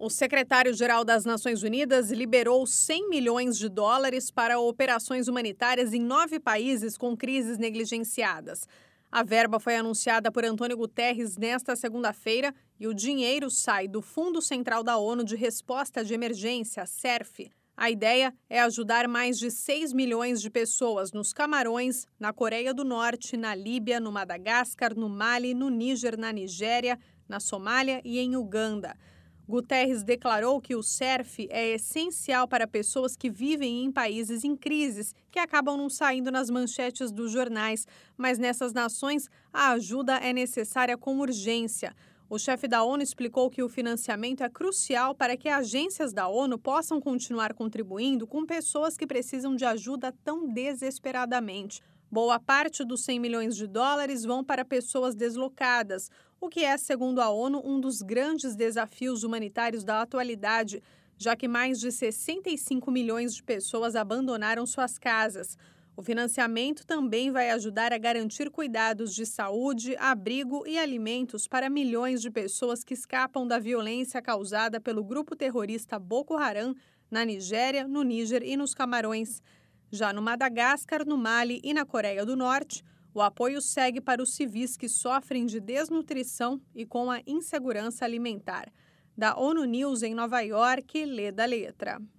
O secretário-geral das Nações Unidas liberou 100 milhões de dólares para operações humanitárias em 9 países com crises negligenciadas. A verba foi anunciada por Antônio Guterres nesta segunda-feira e o dinheiro sai do Fundo Central da ONU de Resposta de Emergência, CERF. A ideia é ajudar mais de 6 milhões de pessoas nos Camarões, na Coreia do Norte, na Líbia, no Madagascar, no Mali, no Níger, na Nigéria, na Somália e em Uganda. Guterres declarou que o CERF é essencial para pessoas que vivem em países em crises, que acabam não saindo nas manchetes dos jornais, mas nessas nações a ajuda é necessária com urgência. O chefe da ONU explicou que o financiamento é crucial para que agências da ONU possam continuar contribuindo com pessoas que precisam de ajuda tão desesperadamente. Boa parte dos 100 milhões de dólares vão para pessoas deslocadas, o que é, segundo a ONU, um dos grandes desafios humanitários da atualidade, já que mais de 65 milhões de pessoas abandonaram suas casas. O financiamento também vai ajudar a garantir cuidados de saúde, abrigo e alimentos para milhões de pessoas que escapam da violência causada pelo grupo terrorista Boko Haram na Nigéria, no Níger e nos Camarões. Já no Madagascar, no Mali e na Coreia do Norte, o apoio segue para os civis que sofrem de desnutrição e com a insegurança alimentar. Da ONU News em Nova York, Leda Letra.